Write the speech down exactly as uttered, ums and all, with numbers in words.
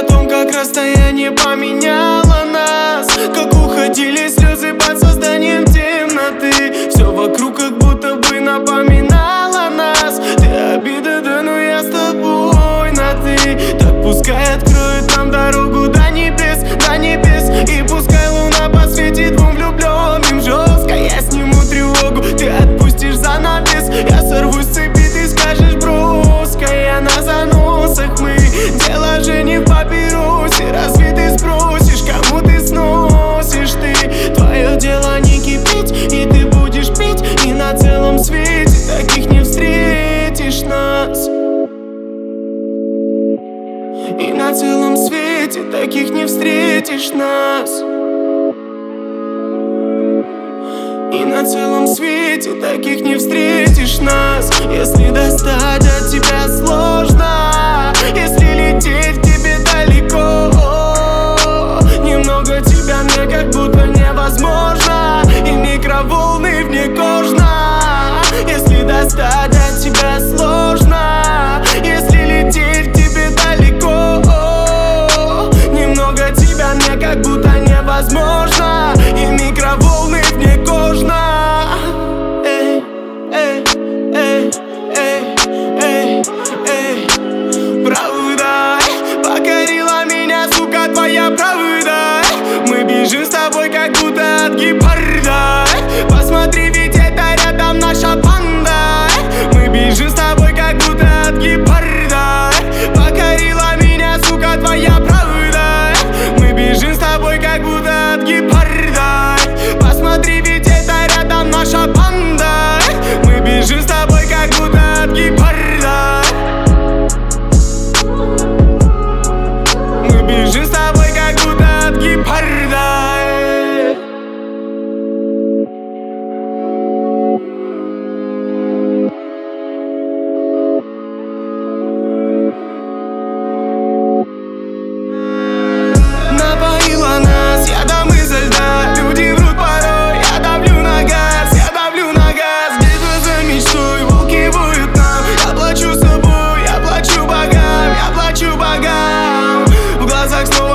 том, как расстояние поменяло нас, как уходили слезы под созданием темноты. Все вокруг как будто бы напоминало нас. Ты обида, да, но я с тобой на ты. Так пускай откроет нам дорогу до небес, до небес. И пускай луна посветит двум влюбленным жестко. Я сниму тревогу, ты отпустишь занавес. Я сорвусь с цепи, ты скажешь броско. Я на заносах, мы дело же не в папиросе. Разве ты спросишь, кому ты сносишь ты? Твое дело не кипеть, и ты будешь пить. И на целом свете таких не встретишь нас. И на целом свете таких не встретишь нас. И на целом свете таких не встретишь нас. Если достать от тебя сложно, если лететь к тебе далеко, немного тебя мне как будто невозможно. И микроволны вне кожно. Если достать от тебя сложно, если лететь к тебе далеко, немного тебя мне как будто невозможно. И микроволны вне кожно. Эй, эй, эй, эй, эй, эй. Правда покорила меня, сука, твоя правда. Мы бежим с тобой как будто от гепарда. Посмотри, ведь это рядом наша банда. Мы бежим с тобой как будто от гепарда. Покорила меня, сука, твоя правда. Мы бежим с тобой как будто от гепарда. Посмотри, ведь это рядом наша банда. Мы бежим с тобой как будто от гепарда. Мы бежим с тобой как будто от гепарда. Напоила нас ядом изо льда. Люди врут порой, я давлю на газ, я давлю на газ. Где-то за мечтой волки воют нам. Я плачу собой, я плачу богам, я плачу богам. В глазах снова